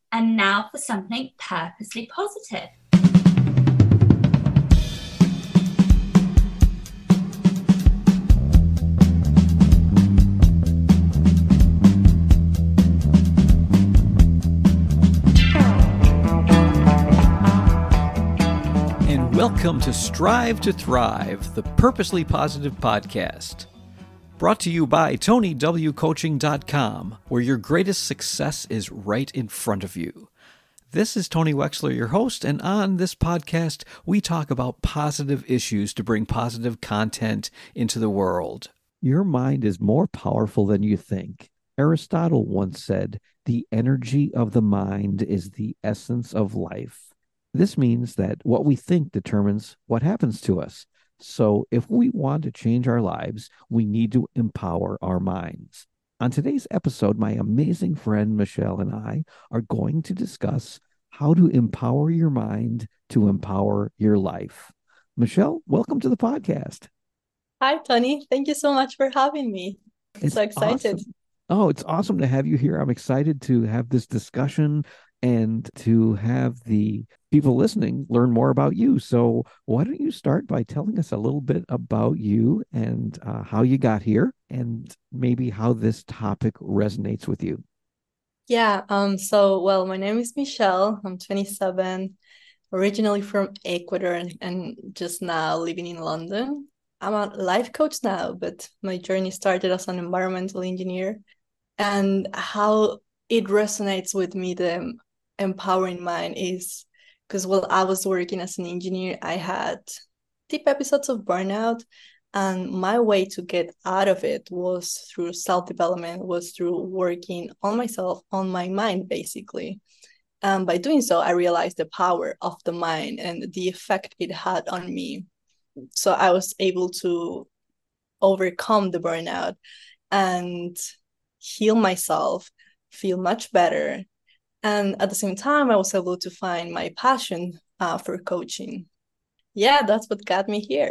And now for something purposely positive. And welcome to Strive to Thrive, the Purposely Positive Podcast. Brought to you by TonyWCoaching.com, where your greatest success is right in front of you. This is Tony Wexler, your host, and on this podcast, we talk about positive issues to bring positive content into the world. Your mind is more powerful than you think. Aristotle once said, "The energy of the mind is the essence of life." This means that what we think determines what happens to us. So if we want to change our lives, we need to empower our minds. On today's episode, my amazing friend Michelle and I are going to discuss how to empower your mind to empower your life. Michelle, welcome to the podcast. Hi, Tony. Thank you so much for having me. It's So excited. awesome. Oh, it's awesome to have you here. I'm excited to have this discussion and to have the people listening learn more about you. So, why don't you start by telling us a little bit about you and how you got here and maybe how this topic resonates with you? Yeah, my name is Michelle. I'm 27, originally from Ecuador and just now living in London. I'm a life coach now, but my journey started as an environmental engineer. And how it resonates with me, the empowering mind, is because while I was working as an engineer, I had deep episodes of burnout. And my way to get out of it was through self-development, was through working on myself, on my mind, basically. And by doing so, I realized the power of the mind and the effect it had on me. So I was able to overcome the burnout and heal myself, feel much better. And at the same time, I was able to find my passion for coaching. Yeah, that's what got me here.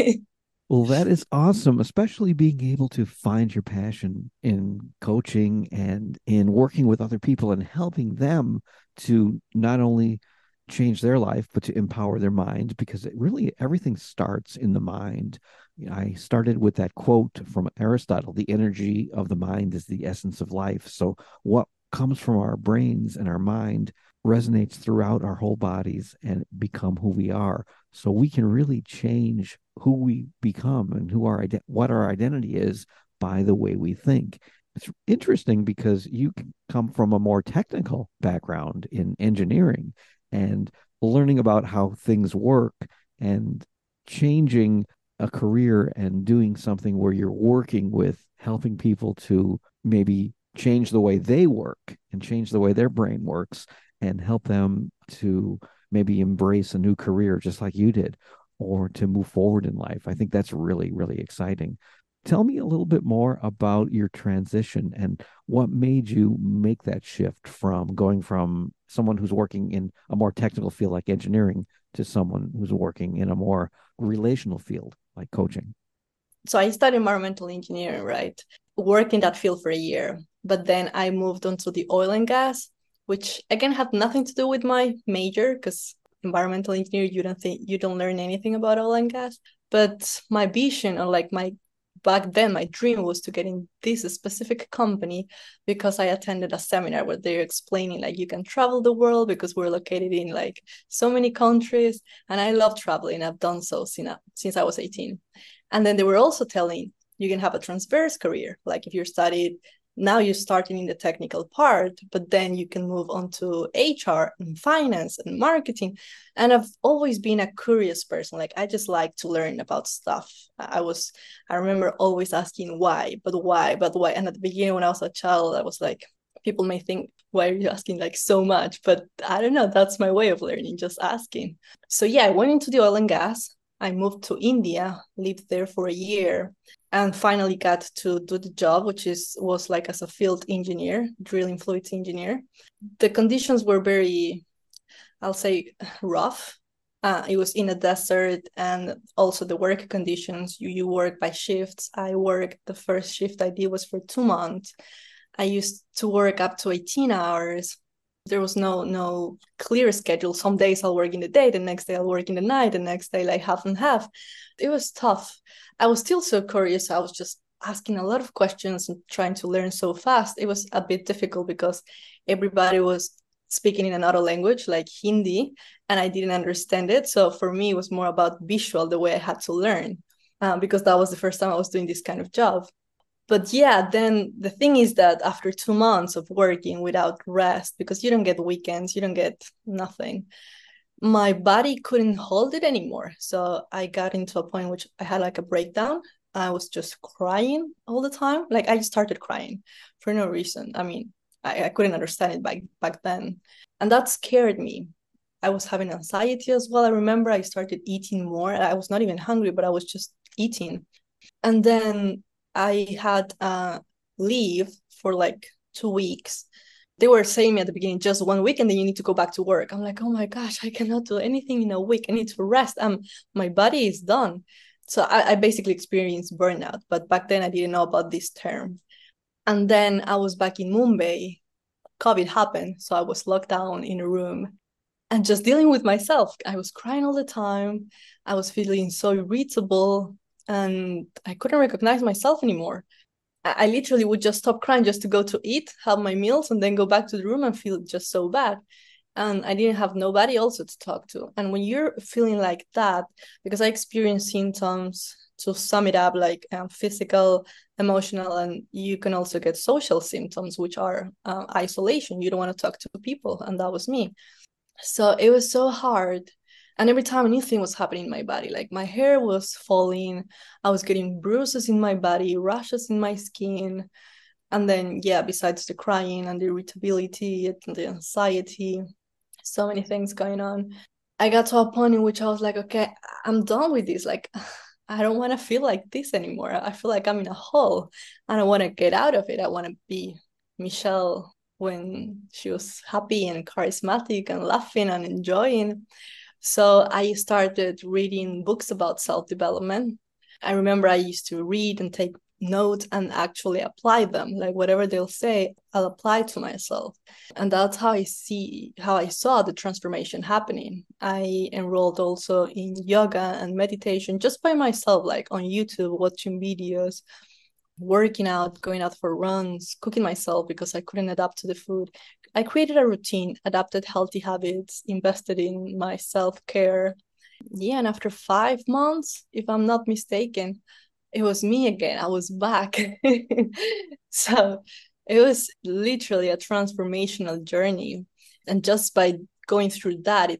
Well, that is awesome, especially being able to find your passion in coaching and in working with other people and helping them to not only change their life, but to empower their mind, because it really everything starts in the mind. I started with that quote from Aristotle: "The energy of the mind is the essence of life." So, what comes from our brains and our mind resonates throughout our whole bodies and become who we are. So we can really change who we become and what our identity is by the way we think. It's interesting because you come from a more technical background in engineering and learning about how things work and changing a career and doing something where you're working with helping people to maybe change the way they work and change the way their brain works and help them to maybe embrace a new career just like you did or to move forward in life. I think that's really, really exciting. Tell me a little bit more about your transition and what made you make that shift from going from someone who's working in a more technical field like engineering to someone who's working in a more relational field like coaching. So I studied environmental engineering, right? Worked in that field for a year. But then I moved on to the oil and gas, which again had nothing to do with my major, because environmental engineer, you don't learn anything about oil and gas. But my vision, or like my back then, my dream was to get in this specific company because I attended a seminar where they're explaining like you can travel the world because we're located in like so many countries. And I love traveling. I've done so since I was 18. And then they were also telling you can have a transverse career. Like if you're studied, now you're starting in the technical part, but then you can move on to HR and finance and marketing. And I've always been a curious person. Like I just like to learn about stuff. I remember always asking why, but why, but why. And at the beginning, when I was a child, I was like, people may think, why are you asking like so much? But I don't know, that's my way of learning, just asking. So yeah, I went into the oil and gas. I moved to India, lived there for a year, and finally got to do the job, which was like as a field engineer, drilling fluids engineer. The conditions were very, I'll say, rough. It was in a desert, and also the work conditions. You work by shifts. I worked, the first shift I did was for 2 months. I used to work up to 18 hours. There was no clear schedule. Some days I'll work in the day, the next day I'll work in the night, the next day like half and half. It was tough. I was still so curious. I was just asking a lot of questions and trying to learn so fast. It was a bit difficult because everybody was speaking in another language like Hindi, and I didn't understand it. So for me, it was more about visual, the way I had to learn, because that was the first time I was doing this kind of job. But yeah, then the thing is that after 2 months of working without rest, because you don't get weekends, you don't get nothing, my body couldn't hold it anymore. So I got into a point in which I had like a breakdown. I was just crying all the time. Like I just started crying for no reason. I mean, I couldn't understand it back then. And that scared me. I was having anxiety as well. I remember I started eating more. I was not even hungry, but I was just eating. And then I had leave for like 2 weeks. They were saying me at the beginning, just 1 week, and then you need to go back to work. I'm like, oh my gosh, I cannot do anything in a week. I need to rest. My body is done. So I basically experienced burnout. But back then I didn't know about this term. And then I was back in Mumbai. COVID happened. So I was locked down in a room and just dealing with myself. I was crying all the time. I was feeling so irritable and I couldn't recognize myself anymore. I literally would just stop crying just to go to eat, have my meals, and then go back to the room and feel just so bad. And I didn't have nobody also to talk to. And when you're feeling like that, because I experienced symptoms, to sum it up, like physical, emotional, and you can also get social symptoms, which are isolation. You don't want to talk to people. And that was me. So it was so hard. And every time a new thing was happening in my body, like my hair was falling, I was getting bruises in my body, rashes in my skin. And then, yeah, besides the crying and the irritability and the anxiety, so many things going on. I got to a point in which I was like, okay, I'm done with this. Like, I don't want to feel like this anymore. I feel like I'm in a hole and I want to get out of it. I want to be Michelle when she was happy and charismatic and laughing and enjoying. So I started reading books about self-development. I remember I used to read and take notes and actually apply them. Like whatever they'll say, I'll apply to myself. And that's how I saw the transformation happening. I enrolled also in yoga and meditation just by myself, like on YouTube, watching videos, working out, going out for runs, cooking myself because I couldn't adapt to the food. I created a routine, adapted healthy habits, invested in my self-care. Yeah, and after 5 months, if I'm not mistaken, it was me again. I was back. So it was literally a transformational journey. And just by going through that,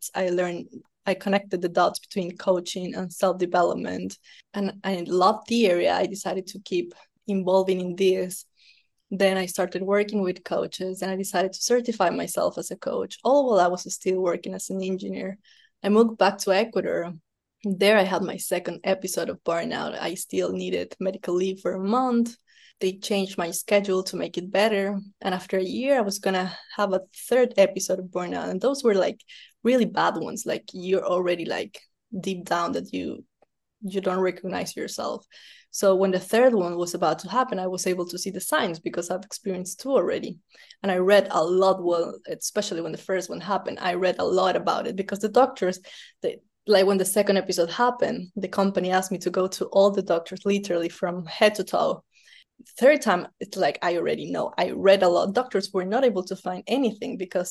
I connected the dots between coaching and self-development. And I loved the area. I decided to keep involving in this. Then I started working with coaches and I decided to certify myself as a coach, all while I was still working as an engineer. I moved back to Ecuador. There I had my second episode of burnout. I still needed medical leave for a month. They changed my schedule to make it better. And after a year, I was going to have a third episode of burnout. And those were like really bad ones. Like you're already like deep down that you don't recognize yourself. So when the third one was about to happen, I was able to see the signs because I've experienced two already. And I read a lot, well, especially when the first one happened, I read a lot about it because the doctors, like when the second episode happened, the company asked me to go to all the doctors, literally from head to toe. Third time, it's like, I already know. I read a lot. Doctors were not able to find anything because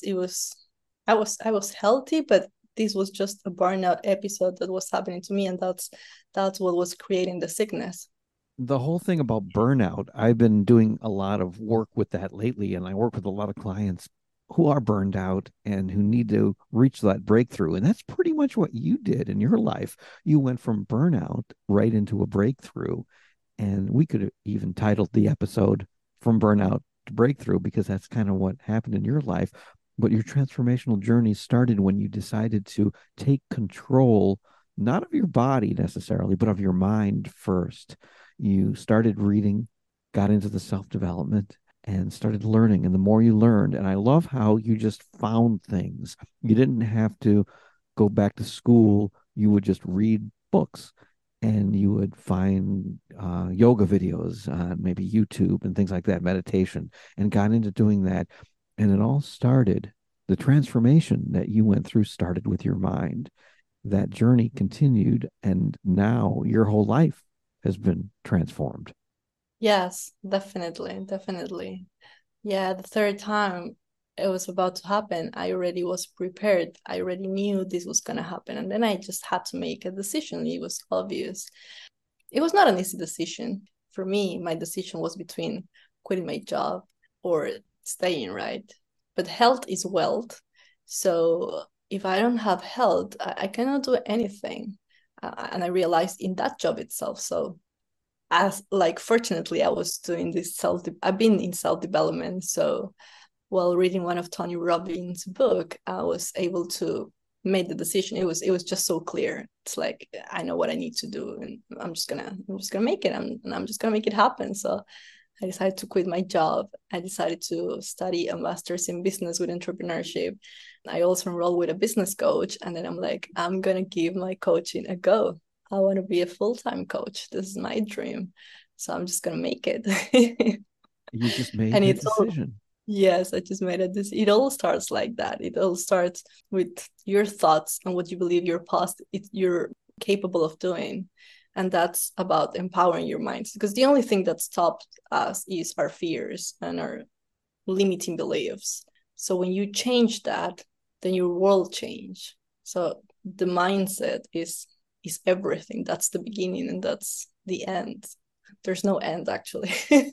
I was healthy, but this was just a burnout episode that was happening to me, and that's what was creating the sickness. The whole thing about burnout, I've been doing a lot of work with that lately, and I work with a lot of clients who are burned out and who need to reach that breakthrough. And that's pretty much what you did in your life. You went from burnout right into a breakthrough. And we could have even titled the episode From Burnout to Breakthrough, because that's kind of what happened in your life. But your transformational journey started when you decided to take control, not of your body necessarily, but of your mind first. You started reading, got into the self-development, and started learning. And the more you learned, and I love how you just found things. You didn't have to go back to school. You would just read books and you would find yoga videos on maybe YouTube and things like that, meditation, and got into doing that. And it all started the transformation that you went through started with your mind. That journey continued, and now your whole life has been transformed. Yes, definitely, definitely. Yeah, the third time it was about to happen, I already was prepared. I already knew this was going to happen. And then I just had to make a decision. It was obvious. It was not an easy decision. For me, my decision was between quitting my job or staying, right? But health is wealth. So if I don't have health, I cannot do anything. And I realized in that job itself. So as like fortunately I was doing this I've been in self-development. So while reading one of Tony Robbins' book, I was able to make the decision. It was just so clear. It's like I know what I need to do, and I'm just gonna make it. I'm just gonna make it happen. So I decided to quit my job. I decided to study a master's in business with entrepreneurship. I also enrolled with a business coach, and then I'm like, I'm gonna give my coaching a go. I want to be a full-time coach. This is my dream. So I'm just gonna make it. You just made And the it's all decision. Yes, I just made it. It all starts like that. It all starts with your thoughts and what you believe you're capable of doing. And that's about empowering your minds. Because the only thing that stops us is our fears and our limiting beliefs. So when you change that, then your world change. So the mindset is everything. That's the beginning and that's the end. There's no end actually.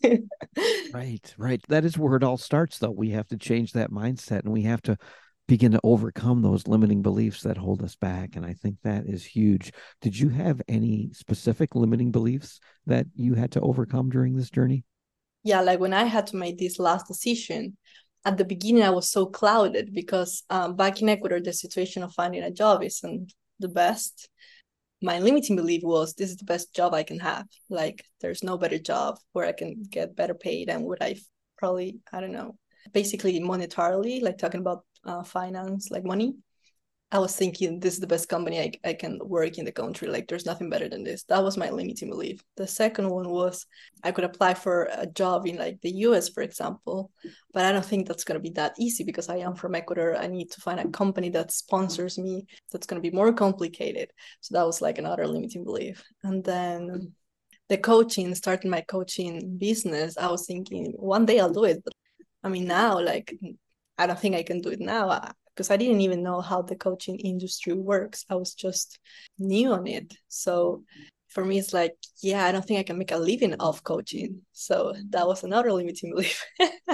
Right, right. That is where it all starts, though. We have to change that mindset and we have to begin to overcome those limiting beliefs that hold us back. And I think that is huge. Did you have any specific limiting beliefs that you had to overcome during this journey? Yeah, like when I had to make this last decision, at the beginning I was so clouded because back in Ecuador, the situation of finding a job isn't the best. My limiting belief was this is the best job I can have. Like there's no better job where I can get better paid and what I probably, I don't know, basically monetarily, like talking about finance, like money. I was thinking this is the best company I can work in the country. Like there's nothing better than this. That was my limiting belief. The second one was I could apply for a job in like the US, for example, but I don't think that's going to be that easy because I am from Ecuador. I need to find a company that sponsors me. That's going to be more complicated. So that was like another limiting belief. And then the coaching, starting my coaching business, I was thinking one day I'll do it. But I mean, now, like, I don't think I can do it now because I didn't even know how the coaching industry works. I was just new on it. So for me, it's like, yeah, I don't think I can make a living off coaching. So that was another limiting belief.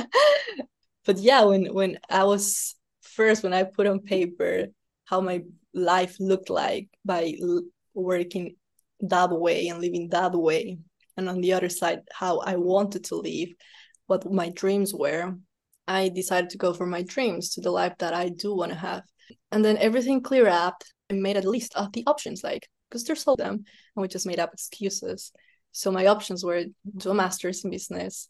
But yeah, when I was first, when I put on paper how my life looked like by working that way and living that way, and on the other side, how I wanted to live, what my dreams were, I decided to go for my dreams, to the life that I do want to have. And then everything cleared up. I made a list of the options, like, because there's all of them, and we just made up excuses. So my options were do a master's in business,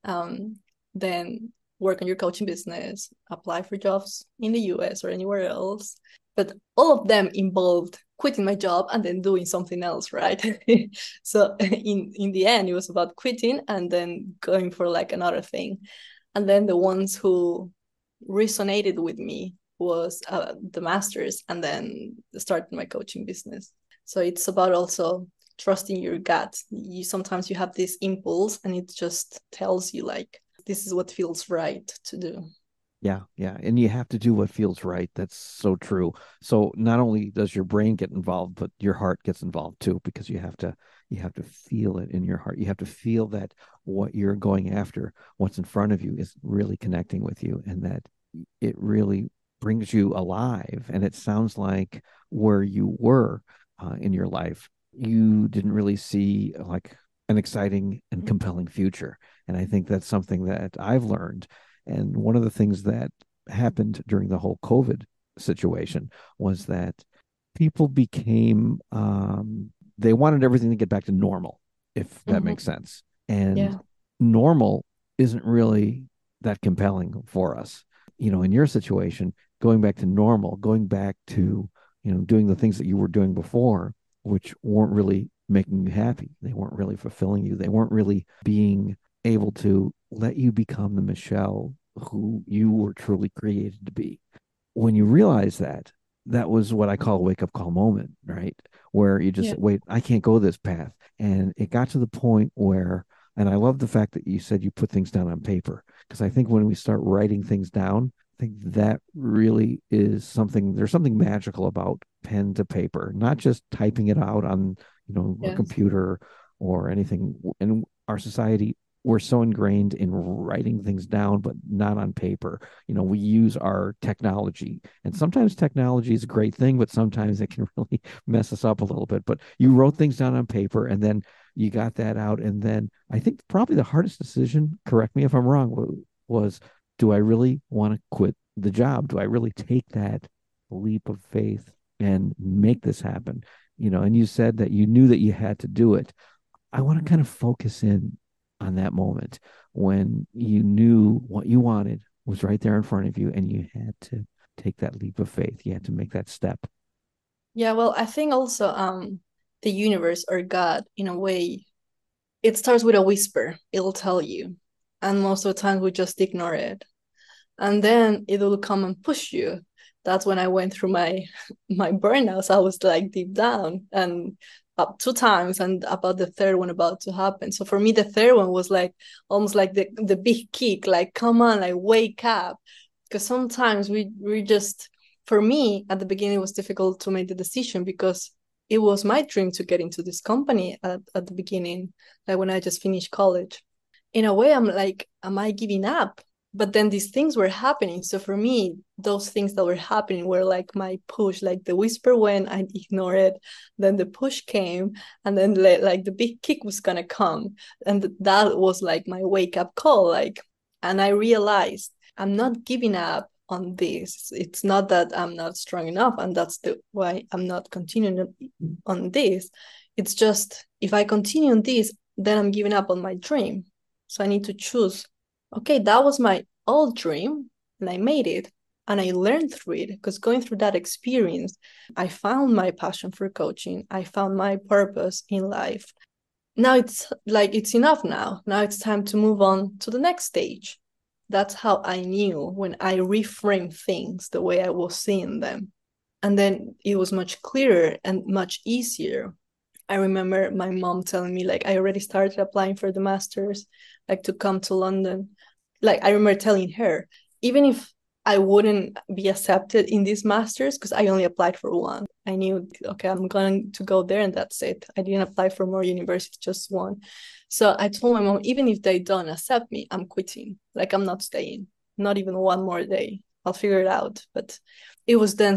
then work on your coaching business, apply for jobs in the US or anywhere else. But all of them involved quitting my job and then doing something else, right? So in the end, it was about quitting and then going for like another thing. And then the ones who resonated with me was the masters and then starting my coaching business. So it's about also trusting your gut. Sometimes you have this impulse and it just tells you like, this is what feels right to do. Yeah, yeah. And you have to do what feels right. That's so true. So not only does your brain get involved, but your heart gets involved too, because you have to feel it in your heart. You have to feel that what you're going after, what's in front of you is really connecting with you and that it really brings you alive. And it sounds like where you were in your life, you didn't really see like an exciting and compelling future. And I think that's something that I've learned. And one of the things that happened during the whole COVID situation was that people became, they wanted everything to get back to normal, if that makes sense. And Yeah. normal isn't really that compelling for us. In your situation, going back to normal, going back to, doing the things that you were doing before, which weren't really making you happy. They weren't really fulfilling you. They weren't really being able to let you become the Michelle who you were truly created to be. when you realize that, that was what I call a wake up call moment, right? Where you just Yeah. said, wait, I can't go this path. And it got to the point where, and I love the fact that you said you put things down on paper, because I think when we start writing things down, I think that really is something, there's something magical about pen to paper, not just typing it out on, a Yes. computer or anything. In our society, we're so ingrained in writing things down, but not on paper. We use our technology, and sometimes technology is a great thing, but sometimes it can really mess us up a little bit. But you wrote things down on paper, and then you got that out. And then I think probably the hardest decision, correct me if I'm wrong, was, do I really want to quit the job? Do I really take that leap of faith and make this happen? And you said that you knew that you had to do it. I want to kind of focus in on that moment when you knew what you wanted was right there in front of you, and you had to take that leap of faith. You had to make that step. Yeah, well, I think also the universe or God, in a way, it starts with a whisper. It'll tell you. And most of the time we just ignore it. And then it will come and push you. That's when I went through my my burnouts. I was like deep down and up 2 times, and about the third one about to happen. So for me, the third one was like almost like the big kick, like come on, like wake up. Because sometimes we just, for me at the beginning it was difficult to make the decision because it was my dream to get into this company at the beginning, like when I just finished college. In a way, I'm like, am I giving up? But then these things were happening. So for me, those things that were happening were like my push, like the whisper when I ignore it, then the push came, and then like the big kick was gonna come. And that was like my wake up call. Like, and I realized I'm not giving up on this. It's not that I'm not strong enough, and that's the why I'm not continuing on this. It's just if I continue on this, then I'm giving up on my dream. So I need to choose, okay, that was my old dream and I made it and I learned through it, because going through that experience, I found my passion for coaching. I found my purpose in life. Now it's like it's enough now. Now it's time to move on to the next stage. That's how I knew when I reframed things the way I was seeing them. And then it was much clearer and much easier. I remember my mom telling me, like, I already started applying for the masters, like to come to London. Like, I remember telling her, even if I wouldn't be accepted in these masters, because I only applied for one, I knew, okay, I'm going to go there and that's it. I didn't apply for more universities, just one. So I told my mom, even if they don't accept me, I'm quitting. Like, I'm not staying, not even one more day. I'll figure it out. But it was then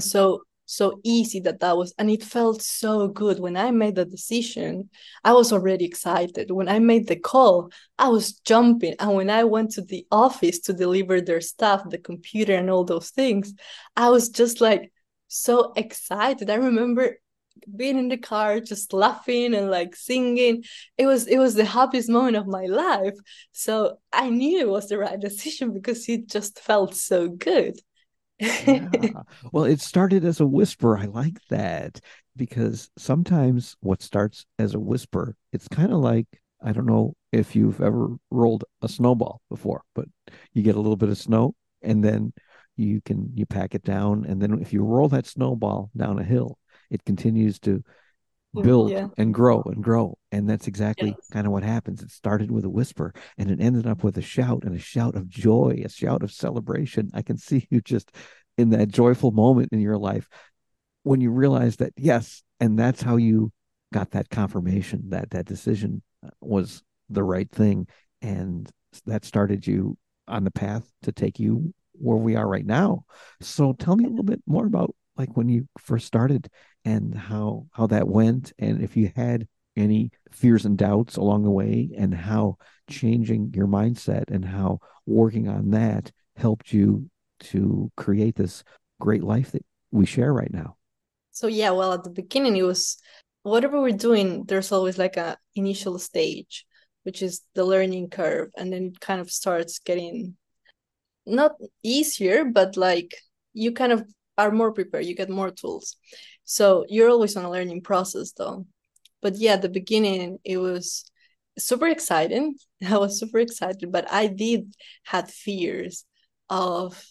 so easy that was, and it felt so good when I made the decision. I was already excited when I made the call. I was jumping, and when I went to the office to deliver their stuff, the computer and all those things, I was just like so excited. I remember being in the car just laughing and like singing. It was the happiest moment of my life. So I knew it was the right decision because it just felt so good. Yeah. Well, it started as a whisper. I like that, because sometimes what starts as a whisper, it's kind of like, I don't know if you've ever rolled a snowball before, but you get a little bit of snow, and then you pack it down, and then if you roll that snowball down a hill, it continues to build Yeah. and grow and grow. And that's exactly Yes. kind of what happens. It started with a whisper, and it ended up with a shout, and a shout of joy, a shout of celebration. I can see you just in that joyful moment in your life when you realize that, yes, and that's how you got that confirmation that that decision was the right thing. And that started you on the path to take you where we are right now. So tell me a little bit more about, like, when you first started and how that went, and if you had any fears and doubts along the way, and how changing your mindset and how working on that helped you to create this great life that we share right now. So yeah, well, at the beginning it was whatever we're doing, there's always like a initial stage, which is the learning curve, and then it kind of starts getting not easier, but like you kind of are more prepared, you get more tools. So you're always on a learning process though. But yeah, at the beginning it was super exciting. I was super excited, but I did had fears of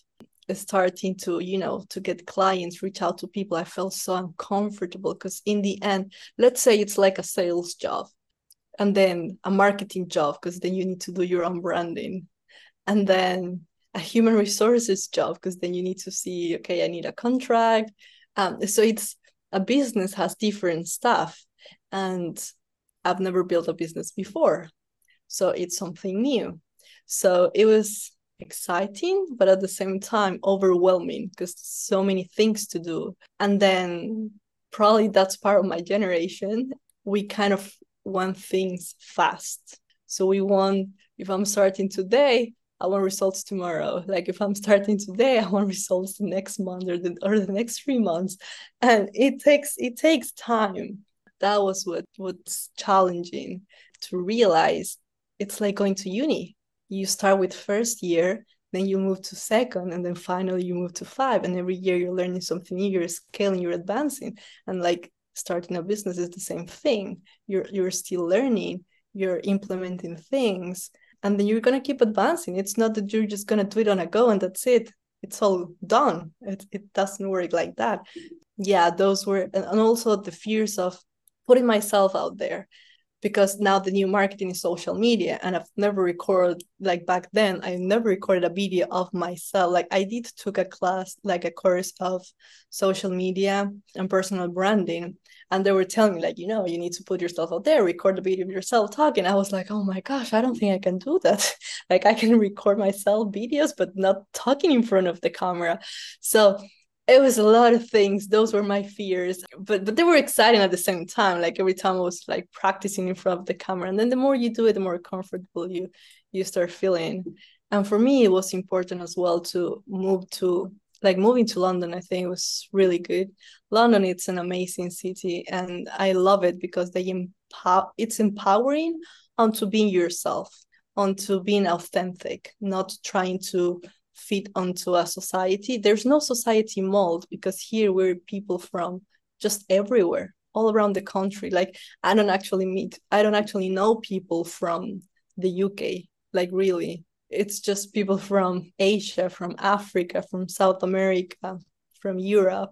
starting to, to get clients, reach out to people, I felt so uncomfortable because in the end, let's say it's like a sales job and then a marketing job, because then you need to do your own branding, and then a human resources job, because then you need to see, okay, I need a contract. So it's a business has different stuff, and I've never built a business before, so it's something new. So it was exciting, but at the same time overwhelming because so many things to do. And then probably that's part of my generation. We kind of want things fast. So we want, if I'm starting today, I want results tomorrow. Like if I'm starting today, I want results the next month or the next 3 months. And it takes time. That was what's challenging to realize. It's like going to uni. You start with first year, then you move to second, and then finally you move to 5. And every year you're learning something new, you're scaling, you're advancing. And like starting a business is the same thing. You're still learning, you're implementing things, and then you're gonna keep advancing. It's not that you're just gonna do it on a go and that's it. It's all done. It doesn't work like that. Yeah, those were, and also the fears of putting myself out there, because now the new marketing is social media, and I've never recorded, like back then I never recorded a video of myself. Like I did took a class, like a course of social media and personal branding, and they were telling me like, you need to put yourself out there, record a video of yourself talking. I was like, oh my gosh, I don't think I can do that. Like I can record myself videos but not talking in front of the camera. So it was a lot of things. Those were my fears, but they were exciting at the same time. Like every time I was like practicing in front of the camera, and then the more you do it, the more comfortable you start feeling. And for me, it was important as well to moving to London. I think it was really good. London, it's an amazing city, and I love it because it's empowering onto being yourself, onto being authentic, not trying to fit onto a society. There's no society mold, because here we're people from just everywhere, all around the country. Like I don't actually know people from the UK, like really. It's just people from Asia, from Africa, from South America, from Europe.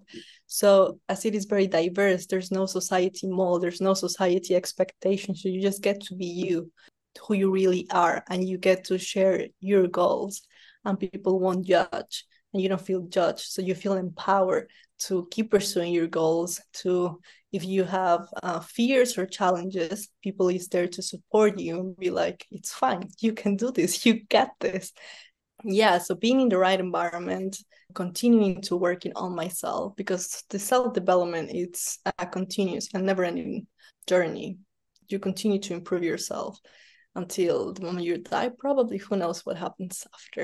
So as it is very diverse, there's no society mold, there's no society expectation. So you just get to be you, who you really are, and you get to share your goals, and people won't judge, and you don't feel judged. So you feel empowered to keep pursuing your goals. To, if you have fears or challenges, people is there to support you and be like, it's fine, you can do this, you get this. Yeah, so being in the right environment, continuing to working on myself, because the self-development, it's a continuous and never-ending journey. You continue to improve yourself until the moment you die, probably. Who knows what happens after.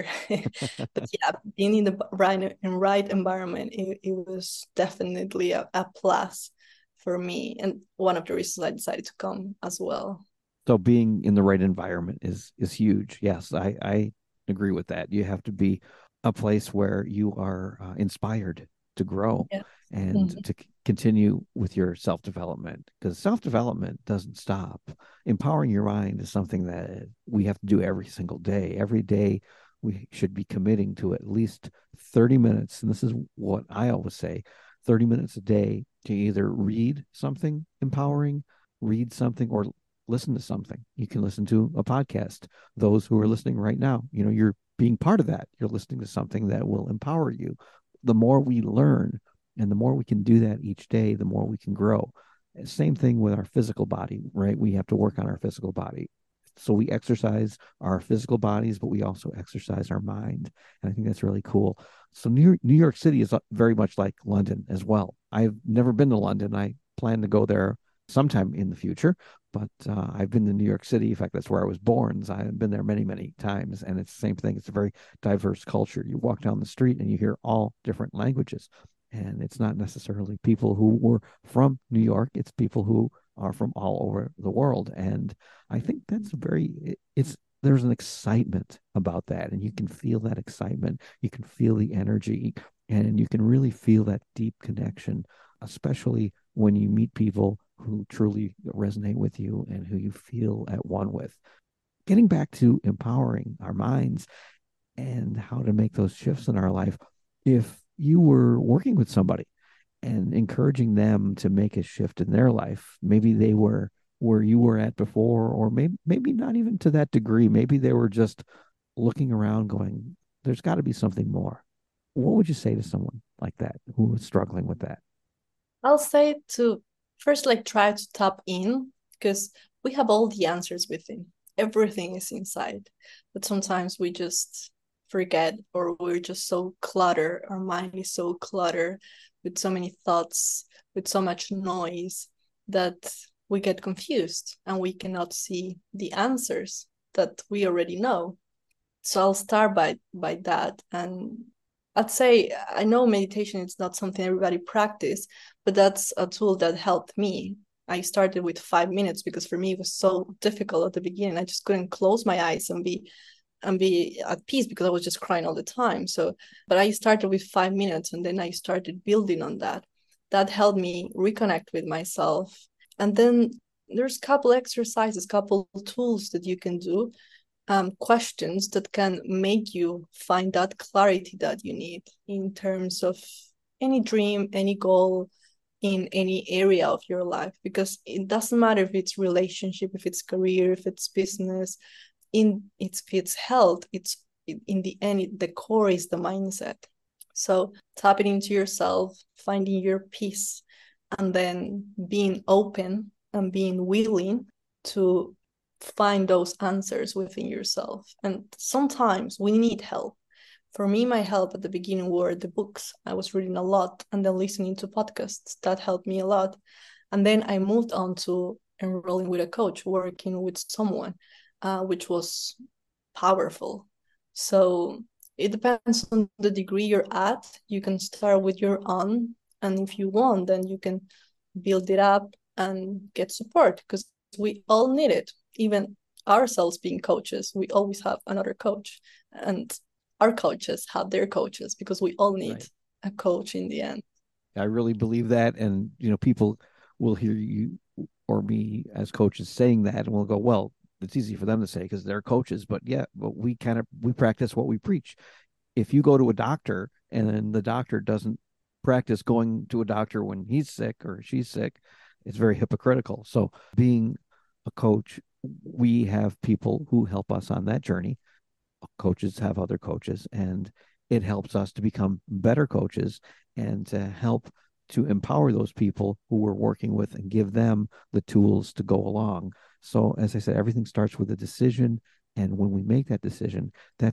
But yeah, being in the right environment, it was definitely a plus for me, and one of the reasons I decided to come as well. So being in the right environment is huge. Yes, I agree with that. You have to be a place where you are inspired to grow, Yeah. and to continue with your self-development, because self-development doesn't stop. Empowering your mind is something that we have to do every single day. Every day we should be committing to at least 30 minutes. And this is what I always say, 30 minutes a day to either read something empowering, read something, or listen to something. You can listen to a podcast. Those who are listening right now, you're being part of that. You're listening to something that will empower you. The more we learn and the more we can do that each day, the more we can grow. Same thing with our physical body, right? We have to work on our physical body. So we exercise our physical bodies, but we also exercise our mind. And I think that's really cool. So New York City is very much like London as well. I've never been to London. I plan to go there sometime in the future, but I've been to New York City. In fact, that's where I was born. So I've been there many, many times, and it's the same thing. It's a very diverse culture. You walk down the street and you hear all different languages, and it's not necessarily people who were from New York. It's people who are from all over the world, and I think that's there's an excitement about that, and you can feel that excitement. You can feel the energy, and you can really feel that deep connection, especially when you meet people who truly resonate with you and who you feel at one with. Getting back to empowering our minds and how to make those shifts in our life, if you were working with somebody and encouraging them to make a shift in their life, maybe they were where you were at before, or maybe not even to that degree. Maybe they were just looking around going, there's got to be something more. What would you say to someone like that who is struggling with that? I'll say to first like try to tap in, because we have all the answers within. Everything is inside. But sometimes we just forget, or we're just so cluttered. Our mind is so cluttered with so many thoughts, with so much noise, that we get confused and we cannot see the answers that we already know. So I'll start by that. And I'd say I know meditation is not something everybody practice, but that's a tool that helped me. I started with 5 minutes because for me it was so difficult at the beginning. I just couldn't close my eyes and be at peace because I was just crying all the time. So, but I started with 5 minutes and then I started building on that. That helped me reconnect with myself. And then there's a couple exercises, couple tools that you can do, questions that can make you find that clarity that you need in terms of any dream, any goal in any area of your life. Because it doesn't matter if it's relationship, if it's career, if it's business, if it's health, it's in the end, the core is the mindset. So tapping into yourself, finding your peace, and then being open and being willing to find those answers within yourself. And sometimes we need help. For me, my help at the beginning were the books. I was reading a lot and then listening to podcasts. That helped me a lot. And then I moved on to enrolling with a coach, working with someone, which was powerful. So it depends on the degree you're at. You can start with your own. And if you want, then you can build it up and get support, because we all need it. Even ourselves being coaches, we always have another coach, and our coaches have their coaches, because we all need a coach in the end. I really believe that. And, people will hear you or me as coaches saying that and we'll go, well, it's easy for them to say because they're coaches, but we practice what we preach. If you go to a doctor and then the doctor doesn't practice going to a doctor when he's sick or she's sick, it's very hypocritical. So being a coach, we have people who help us on that journey. Coaches have other coaches, and it helps us to become better coaches and to help to empower those people who we're working with and give them the tools to go along. So as I said, everything starts with a decision. And when we make that decision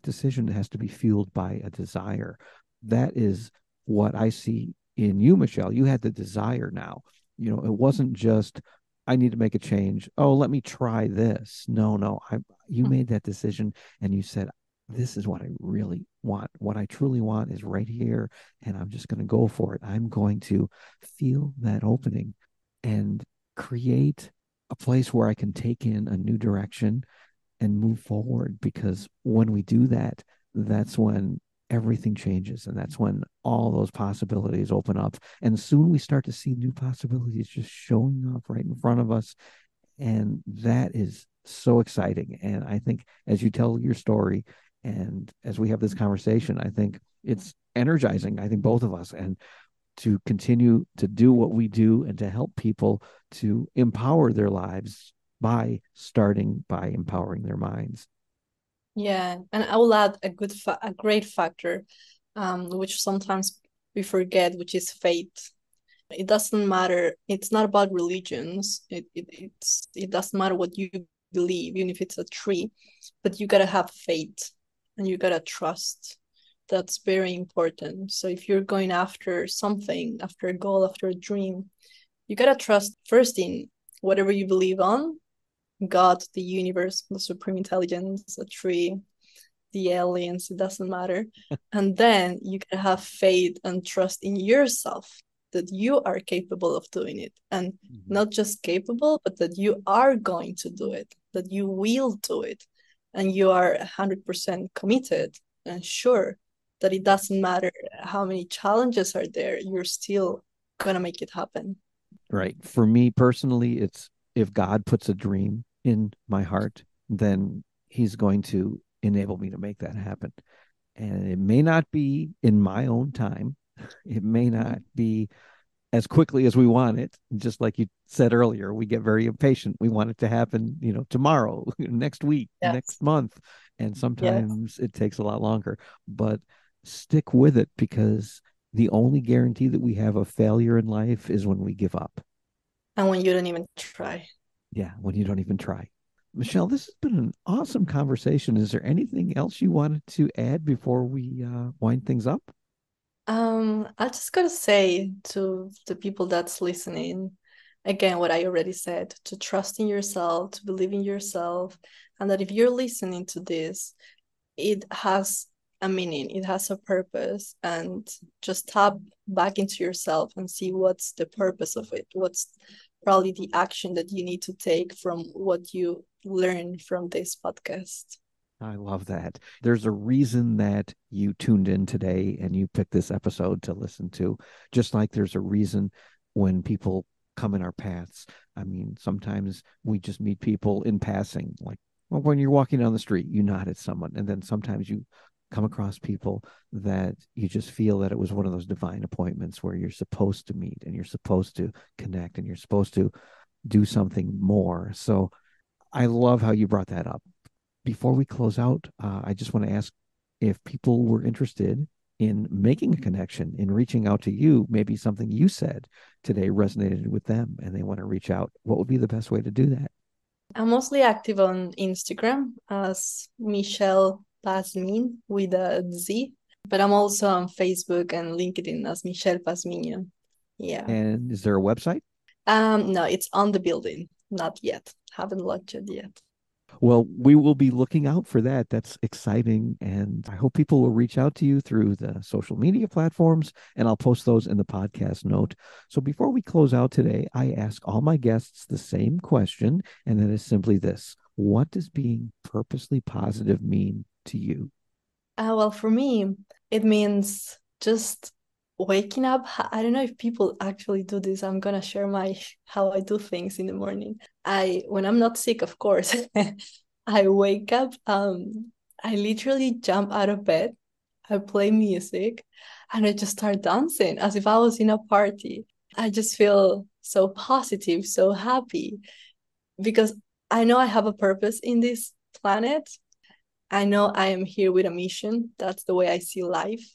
has to be fueled by a desire. That is what I see in you, Michelle. You had the desire now. It wasn't just, I need to make a change. Oh, let me try this. No. You made that decision and you said, this is what I really want. What I truly want is right here. And I'm just going to go for it. I'm going to feel that opening and create a place where I can take in a new direction and move forward. Because when we do that, that's when everything changes. And that's when all those possibilities open up. And soon we start to see new possibilities just showing up right in front of us. And that is so exciting. And I think as you tell your story and as we have this conversation, I think it's energizing. I think both of us, and to continue to do what we do and to help people to empower their lives by starting by empowering their minds. Yeah, and I will add a great factor, which sometimes we forget, which is faith. It doesn't matter. It's not about religions. It doesn't matter what you believe, even if it's a tree, but you gotta have faith and you gotta trust. That's very important. So if you're going after something, after a goal, after a dream, you gotta trust first in whatever you believe on, God, the universe, the supreme intelligence, a tree, the aliens, it doesn't matter. And then you can have faith and trust in yourself that you are capable of doing it. And not just capable, but that you are going to do it, that you will do it. And you are 100% committed and sure that it doesn't matter how many challenges are there, you're still going to make it happen. Right. For me personally, it's if God puts a dream in my heart, then he's going to enable me to make that happen. And it may not be in my own time. It may not be as quickly as we want it. Just like you said earlier, we get very impatient. We want it to happen, tomorrow, next week, Yes. next month. And Yes. sometimes it takes a lot longer. But stick with it, because the only guarantee that we have of failure in life is when we give up. And when you don't even try. Yeah, when you don't even try. Michelle, this has been an awesome conversation. Is there anything else you wanted to add before we wind things up? I just gotta say to the people that's listening, again, what I already said, to trust in yourself, to believe in yourself, and that if you're listening to this, it has a meaning, it has a purpose, and just tap back into yourself and see what's the purpose of it. What's probably the action that you need to take from what you learn from this podcast. I love that. There's a reason that you tuned in today and you picked this episode to listen to, just like there's a reason when people come in our paths. I mean, sometimes we just meet people in passing, like when you're walking down the street, you nod at someone, and then sometimes you come across people that you just feel that it was one of those divine appointments where you're supposed to meet and you're supposed to connect and you're supposed to do something more. So I love how you brought that up. Before we close out, I just want to ask if people were interested in making a connection, in reaching out to you, maybe something you said today resonated with them and they want to reach out. What would be the best way to do that? I'm mostly active on Instagram as Michelle Pazmin with a Z, but I'm also on Facebook and LinkedIn as Michelle Pazmiño. Yeah. And is there a website? No, it's on the building. Not yet. Haven't launched it yet. Well, we will be looking out for that. That's exciting. And I hope people will reach out to you through the social media platforms, and I'll post those in the podcast note. So before we close out today, I ask all my guests the same question, and that is simply this: what does being purposely positive mean to you? Well, for me, it means just waking up. I don't know if people actually do this. I'm gonna share how I do things in the morning. When I'm not sick, of course, I wake up. I literally jump out of bed. I play music, and I just start dancing as if I was in a party. I just feel so positive, so happy, because I know I have a purpose in this planet. I know I am here with a mission. That's the way I see life.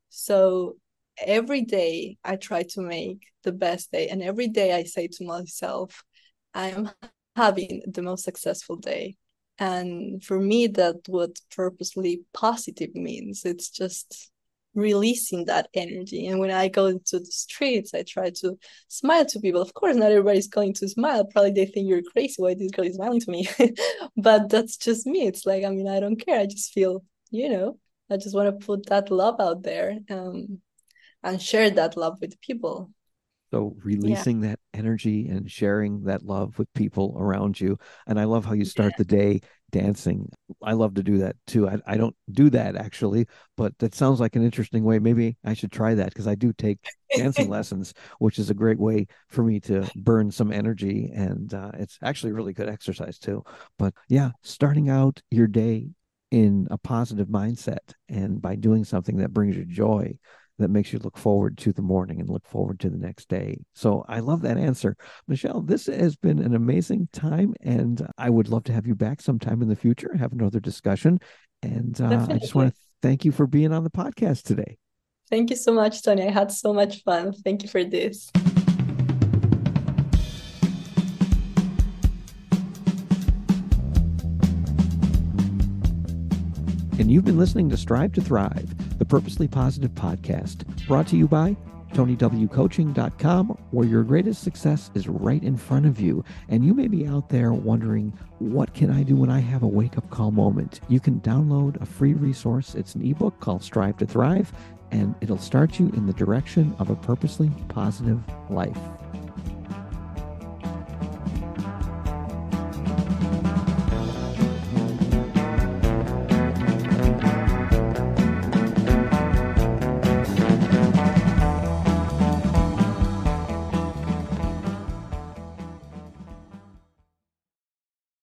So every day I try to make the best day. And every day I say to myself, I'm having the most successful day. And for me, that's what purposely positive means. It's just releasing that energy. And when I go into the streets, I try to smile to people. Of course, not everybody's going to smile. Probably they think you're crazy. Why this girl is smiling to me? But that's just me. It's like, I mean, I don't care. I just feel, I just want to put that love out there and share that love with people. So releasing that energy and sharing that love with people around you. And I love how you start the day dancing. I love to do that too. I don't do that actually, but that sounds like an interesting way. Maybe I should try that, because I do take dancing lessons, which is a great way for me to burn some energy. And it's actually really good exercise too. But yeah, starting out your day in a positive mindset and by doing something that brings you joy, that makes you look forward to the morning and look forward to the next day. So I love that answer. Michelle, this has been an amazing time, and I would love to have you back sometime in the future, have another discussion. And I just want to thank you for being on the podcast today. Thank you so much, Tony. I had so much fun. Thank you for this. And you've been listening to Strive to Thrive, the Purposely Positive podcast, brought to you by TonyWCoaching.com, where your greatest success is right in front of you. And you may be out there wondering, what can I do when I have a wake-up call moment? You can download a free resource. It's an ebook called Strive to Thrive, and it'll start you in the direction of a purposely positive life.